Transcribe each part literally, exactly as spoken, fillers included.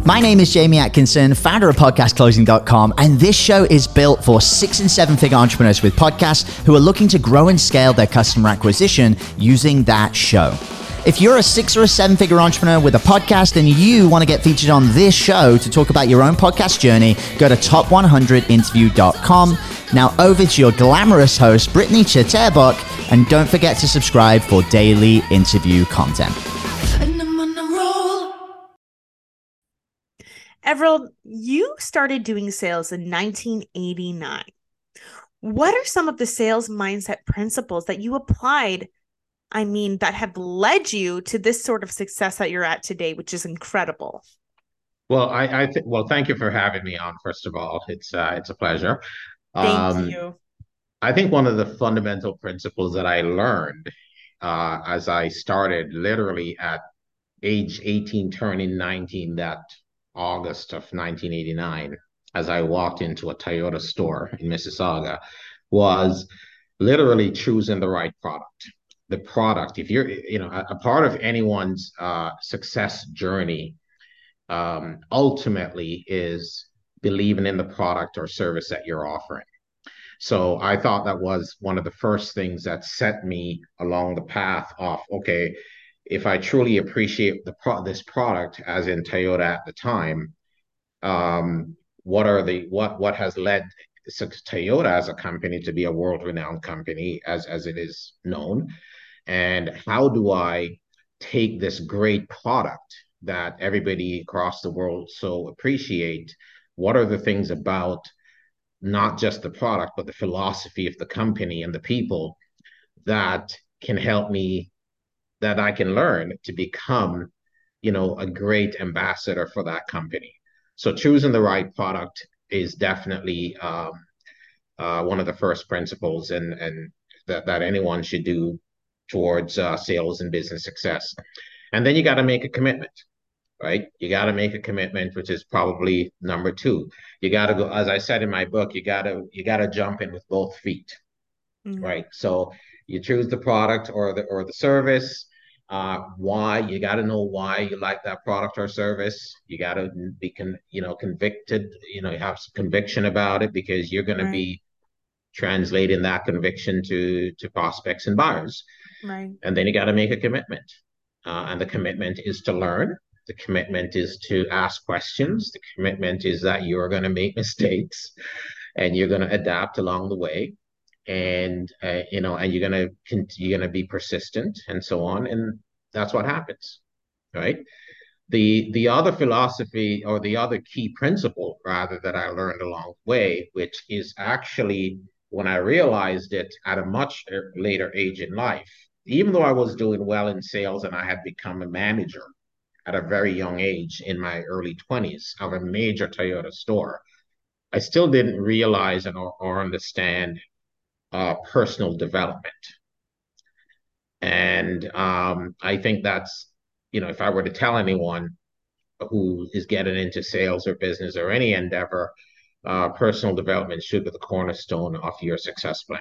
My name is Jamie Atkinson, founder of podcast closing dot com, and this show is built for six and seven figure entrepreneurs with podcasts who are looking to grow and scale their customer acquisition using that show. If you're a six or a seven figure entrepreneur with a podcast and you want to get featured on this show to talk about your own podcast journey, go to top one hundred interview dot com. Now over to your glamorous host, Brittany Chatterbach, and don't forget to subscribe for daily interview content. Everald, you started doing sales in nineteen eighty-nine. What are some of the sales mindset principles that you applied, I mean, that have led you to this sort of success that you're at today, which is incredible? Well, I, I think, well, thank you for having me on, first of all. It's, uh, it's a pleasure. Thank Um, you. I think one of the fundamental principles that I learned uh, as I started literally at age eighteen, turning nineteen, that August of nineteen eighty-nine, as I walked into a Toyota store in Mississauga, was literally choosing the right product. The product, if you're, you know, a, a part of anyone's uh, success journey, um, ultimately is believing in the product or service that you're offering. So I thought that was one of the first things that set me along the path of, okay, if I truly appreciate the pro- this product, as in Toyota at the time, um, what are the what what has led Toyota as a company to be a world-renowned company as as it is known, and how do I take this great product that everybody across the world so appreciate? What are the things about not just the product, but the philosophy of the company and the people that can help me, that I can learn to become, you know, a great ambassador for that company. So choosing the right product is definitely um, uh, one of the first principles, and and that, that anyone should do towards uh, sales and business success. And then you got to make a commitment, right? You got to make a commitment, which is probably number two. You got to go, as I said in my book, you got to you got to jump in with both feet, mm-hmm. right? So you choose the product or the or the service. Uh, why? You got to know why you like that product or service. You got to be, con, you know, convicted. You know, you have some conviction about it, because you're going right. to be translating that conviction to to prospects and buyers. Right. And then you got to make a commitment, uh, and the commitment is to learn. The commitment is to ask questions. The commitment is that you're going to make mistakes, and you're going to adapt along the way. And uh, you know, and you're gonna you're gonna be persistent, and so on, and that's what happens, right? The the other philosophy, or the other key principle, rather, that I learned along the way, which is actually when I realized it at a much later age in life, even though I was doing well in sales and I had become a manager at a very young age in my early twenties of a major Toyota store, I still didn't realize and or, or understand Uh, personal development. And um, I think that's, you know, if I were to tell anyone who is getting into sales or business or any endeavor, uh, personal development should be the cornerstone of your success plan.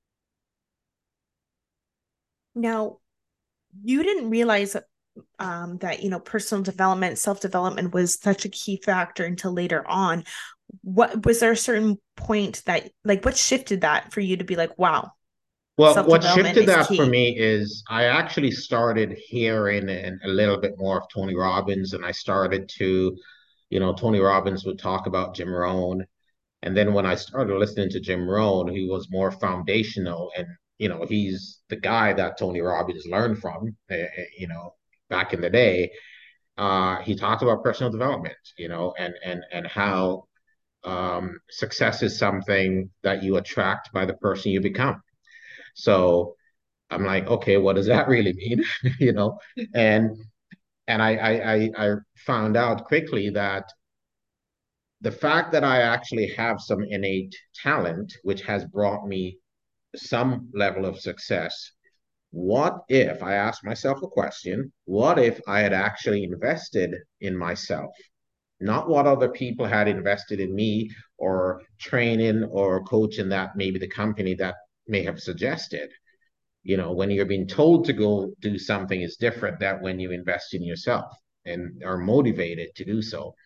Now, you didn't realize um, that, you know, personal development, self-development was such a key factor until later on. What was there a certain point that, like, what shifted that for you to be like, wow? Well, what shifted that key for me is I actually started hearing a little bit more of Tony Robbins, and I started to, you know, Tony Robbins would talk about Jim Rohn. And then when I started listening to Jim Rohn, he was more foundational, and, you know, he's the guy that Tony Robbins learned from, uh, you know, back in the day. Uh, he talked about personal development, you know, and, and, and how um, success is something that you attract by the person you become. So I'm like, okay, what does that really mean? you know, and and I, I I found out quickly that the fact that I actually have some innate talent, which has brought me some level of success. What if, I asked myself a question, what if I had actually invested in myself? Not what other people had invested in me, or training or coaching that maybe the company that may have suggested. You know, when you're being told to go do something is different than when you invest in yourself and are motivated to do so.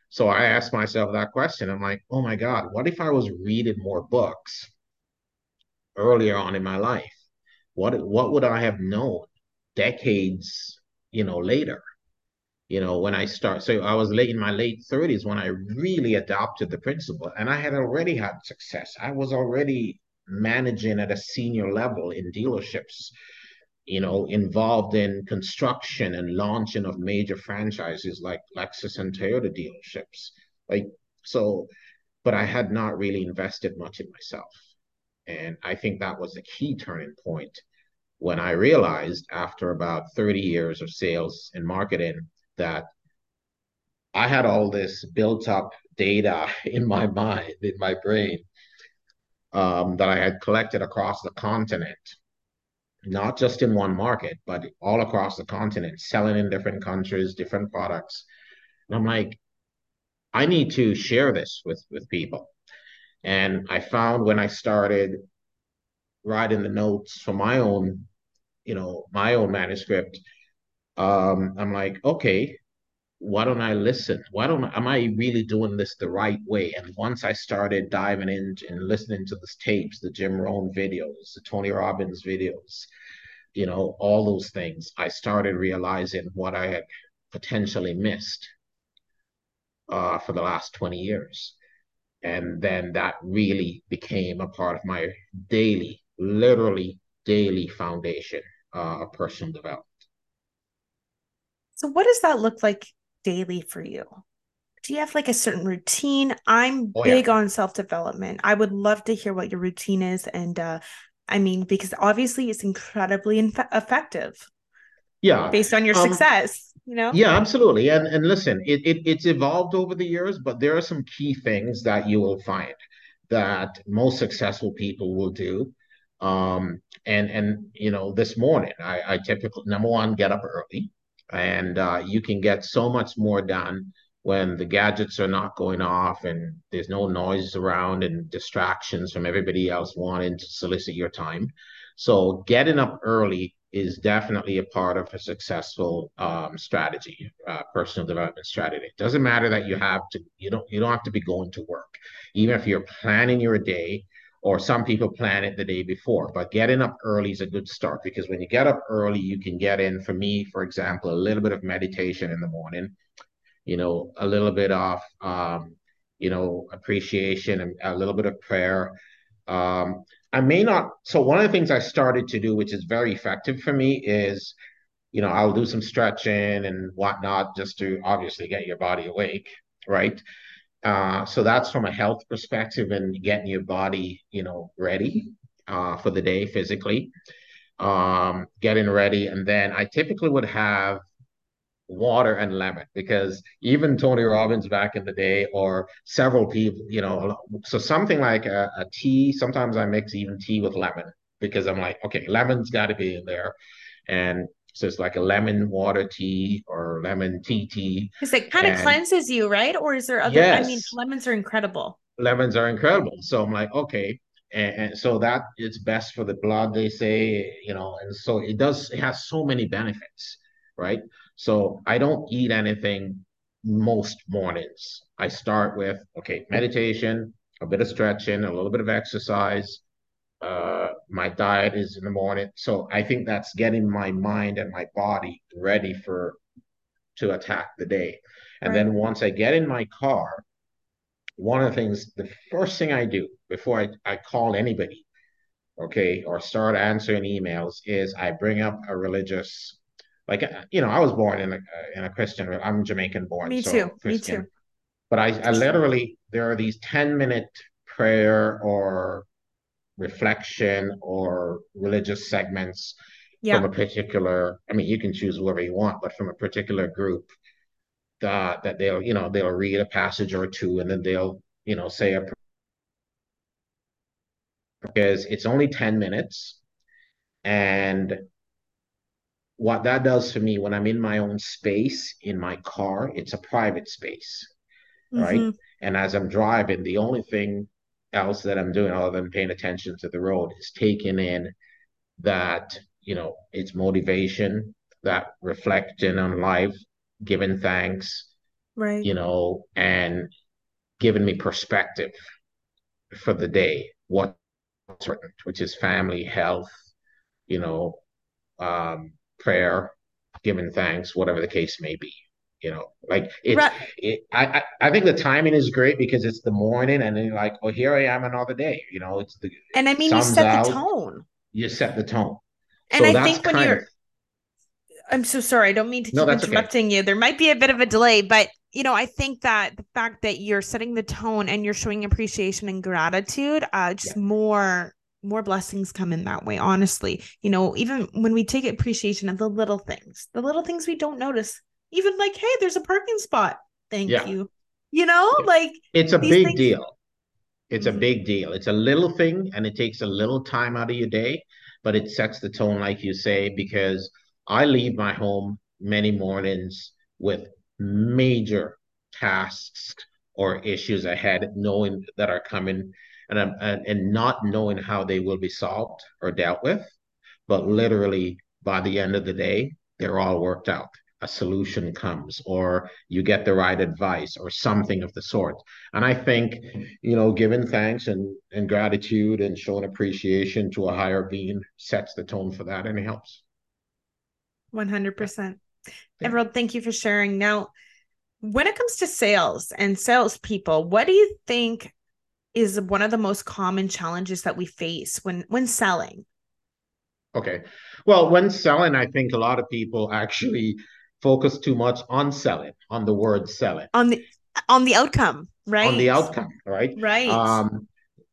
So I asked myself that question. I'm like, oh my God, what if I was reading more books earlier on in my life? What what would I have known decades, you know, later? You know, when I start, so I was late in my late thirties when I really adopted the principle, and I had already had success. I was already managing at a senior level in dealerships, you know, involved in construction and launching of major franchises like Lexus and Toyota dealerships. Like, so, but I had not really invested much in myself. And I think that was the key turning point when I realized after about thirty years of sales and marketing that I had all this built up data in my mind, in my brain, um, that I had collected across the continent, not just in one market, but all across the continent, selling in different countries, different products. And I'm like, I need to share this with with people. And I found when I started writing the notes for my own, you know, my own manuscript, um, I'm like, okay, why don't I listen? Why don't am I really doing this the right way? And once I started diving in and listening to the tapes, the Jim Rohn videos, the Tony Robbins videos, you know, all those things, I started realizing what I had potentially missed uh, for the last twenty years. And then that really became a part of my daily, literally daily foundation uh, of personal development. So what does that look like daily for you? Do you have like a certain routine? I'm Oh, yeah. big on self-development. I would love to hear what your routine is. And uh, I mean, because obviously it's incredibly inf- effective Yeah. based on your Um, success, you know? Yeah, absolutely. And and listen, it, it it's evolved over the years, but there are some key things that you will find that most successful people will do. Um, and and you know, this morning I, I typically number one, get up early, and uh, you can get so much more done when the gadgets are not going off and there's no noise around and distractions from everybody else wanting to solicit your time. So getting up early is definitely a part of a successful um, strategy, uh, personal development strategy. It doesn't matter that you have to, you don't, you don't have to be going to work, even if you're planning your day, or some people plan it the day before. But getting up early is a good start because when you get up early, you can get in. For me, for example, a little bit of meditation in the morning, you know, a little bit of, um, you know, appreciation and a little bit of prayer. Um, I may not. So one of the things I started to do, which is very effective for me, is you know I'll do some stretching and whatnot just to obviously get your body awake, right? Uh, so that's from a health perspective and getting your body, you know, ready uh, for the day physically, um, getting ready, and then I typically would have water and lemon because even Tony Robbins back in the day, or several people, you know, so something like a, a tea. Sometimes I mix even tea with lemon because I'm like, okay, lemon's got to be in there, and so it's like a lemon water tea or lemon tea tea, Because it kind of and cleanses you, right? Or is there other? I mean, yes, lemons are incredible. lemons are incredible. So I'm like, okay. And, and so that it's best for the blood, they say, you know, and so it does, it has so many benefits, right? So I don't eat anything most mornings. I start with, okay, meditation, a bit of stretching, a little bit of exercise. Uh, my diet is in the morning. So I think that's getting my mind and my body ready for to attack the day. And Right. then once I get in my car, one of the things, the first thing I do before I, I call anybody, okay, or start answering emails is I bring up a religious, like, uh, you know, I was born in a, in a Christian, I'm Jamaican born, Me too. so Me too. Christian, but I, I literally, there are these ten minute prayer or reflection or religious segments from Yeah. a particular, I mean, you can choose whoever you want, but from a particular group that, that they'll, you know, they'll read a passage or two and then they'll, you know, say a because it's only ten minutes. And what that does for me when I'm in my own space in my car, it's a private space, right? Mm-hmm. And as I'm driving, the only thing else that I'm doing other than paying attention to the road is taking in that, you know, it's motivation, that reflecting on life, giving thanks, Right. you know, and giving me perspective for the day, what's important, which is family, health, you know, um, prayer, giving thanks, whatever the case may be. You know, like it's Right. it, I, I I think the timing is great because it's the morning and then you're like, oh, here I am another day. You know, it's the And I mean, you sun's set the out, tone. you set the tone. And So I that's think when kind of you're, I'm so sorry. I don't mean to no, keep that's okay. interrupting you. There might be a bit of a delay, but you know, I think that the fact that you're setting the tone and you're showing appreciation and gratitude, uh, Yeah, just more more blessings come in that way, honestly. You know, even when we take appreciation of the little things, the little things we don't notice, even like, hey, there's a parking spot. Thank yeah, you. You know, yeah. like It's a these big things. deal. It's a Mhm. big deal. It's a little thing and it takes a little time out of your day, but it sets the tone, like you say, because I leave my home many mornings with major tasks or issues ahead, knowing that are coming and, and, and not knowing how they will be solved or dealt with. But literally, by the end of the day, they're all worked out. A solution comes, or you get the right advice, or something of the sort. And I think, you know, giving thanks and, and gratitude and showing appreciation to a higher being sets the tone for that and it helps. one hundred Yeah. percent. Yeah. Everald, thank you for sharing. Now, when it comes to sales and salespeople, what do you think is one of the most common challenges that we face when when selling? Okay. Well, when selling, I think a lot of people actually focus too much on selling, on the word selling, On the on the outcome, on the right? outcome, right? Right. Um,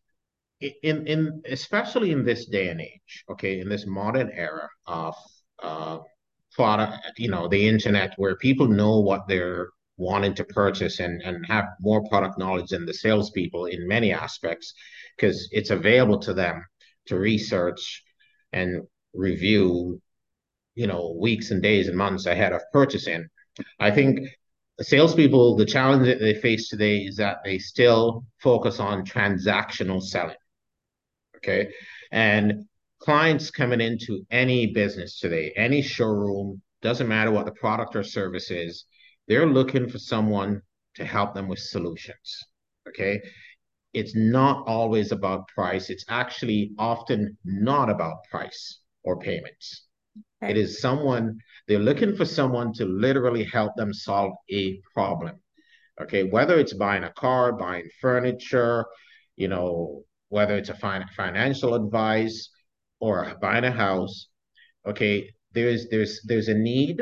in in especially in this day and age, okay, in this modern era of uh product, you know, the internet where people know what they're wanting to purchase and and have more product knowledge than the salespeople in many aspects, because it's available to them to research and review, you know, weeks and days and months ahead of purchasing. I Right. think the salespeople, the challenge that they face today is that they still focus on transactional selling. Okay. And clients coming into any business today, any showroom, doesn't matter what the product or service is, they're looking for someone to help them with solutions. Okay. It's not always about price. It's actually often not about price or payments. It Okay. is someone, they're looking for someone to literally help them solve a problem. Okay, whether it's buying a car, buying furniture, you know, whether it's a fin- financial advice or buying a house. Okay, there's there's there's a need,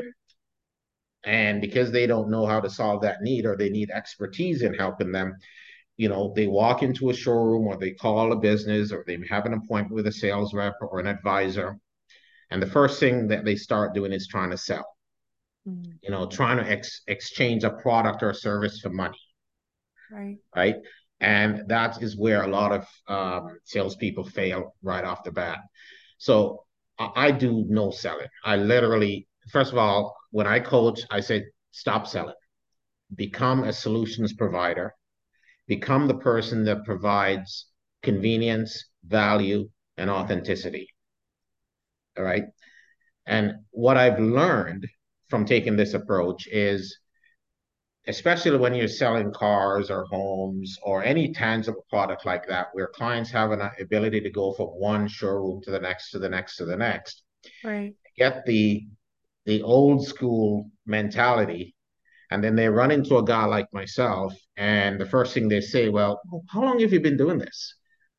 and because they don't know how to solve that need or they need expertise in helping them, you know, they walk into a showroom or they call a business or they have an appointment with a sales rep or an advisor, and the first thing that they start doing is trying to sell. Mm. You know, trying to ex- exchange a product or service for money, Right. right? And that is where a lot of um, salespeople fail right off the bat. So I, I do no selling. I literally, first of all, when I coach, I say stop selling, become a solutions provider, become the person that provides convenience, value, and authenticity. All right. And what I've learned from taking this approach is especially when you're selling cars or homes or any tangible product like that, where clients have an ability to go from one showroom to the next, to the next, to the next, Right. get the the old school mentality, and then they run into a guy like myself, and the first thing they say, "Well, how long have you been doing this?"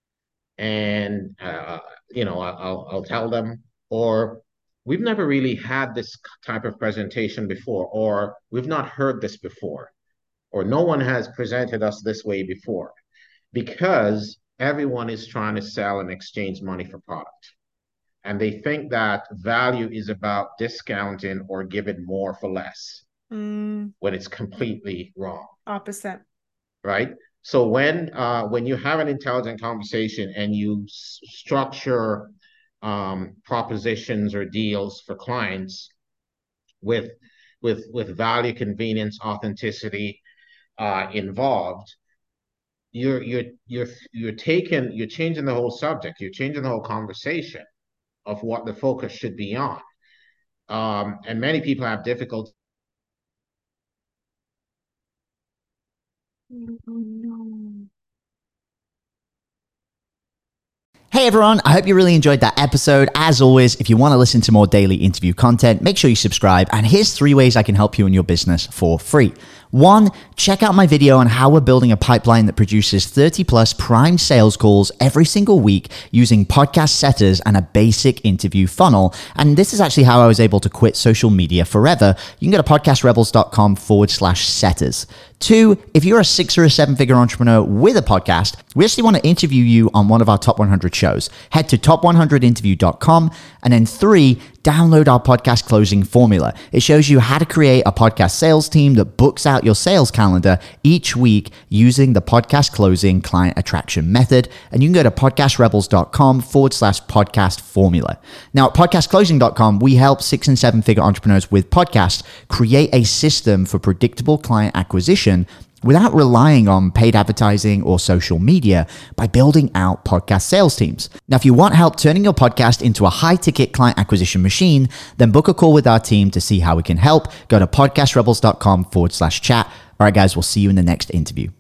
And uh, you know, I'll I'll tell them, or we've never really had this type of presentation before, or we've not heard this before, or no one has presented us this way before, because everyone is trying to sell and exchange money for product. And they think that value is about discounting or giving more for less Mm, when it's completely wrong, opposite. right? So when uh, when you have an intelligent conversation and you s- structure um, propositions or deals for clients with with with value, convenience, authenticity uh, involved, you're you're you're you're taking you're changing the whole subject. You're changing the whole conversation of what the focus should be on. Um, and many people have difficulty Oh no. Hey everyone, I hope you really enjoyed that episode. As always, if you want to listen to more daily interview content, make sure you subscribe. And here's three ways I can help you in your business for free. One, check out my video on how we're building a pipeline that produces thirty plus prime sales calls every single week using podcast setters and a basic interview funnel. And this is actually how I was able to quit social media forever. You can go to podcastrebels.com forward slash setters. Two, if you're a six or a seven figure entrepreneur with a podcast, we actually want to interview you on one of our top one hundred shows. Head to top one hundred interview dot com. And then three, download our podcast closing formula. It shows you how to create a podcast sales team that books out your sales calendar each week using the podcast closing client attraction method. And you can go to podcastrebels.com forward slash podcast formula. Now at podcast closing dot com, we help six and seven figure entrepreneurs with podcasts create a system for predictable client acquisition without relying on paid advertising or social media by building out podcast sales teams. Now, if you want help turning your podcast into a high-ticket client acquisition machine, then book a call with our team to see how we can help. Go to podcastrebels.com forward slash chat. All right, guys, we'll see you in the next interview.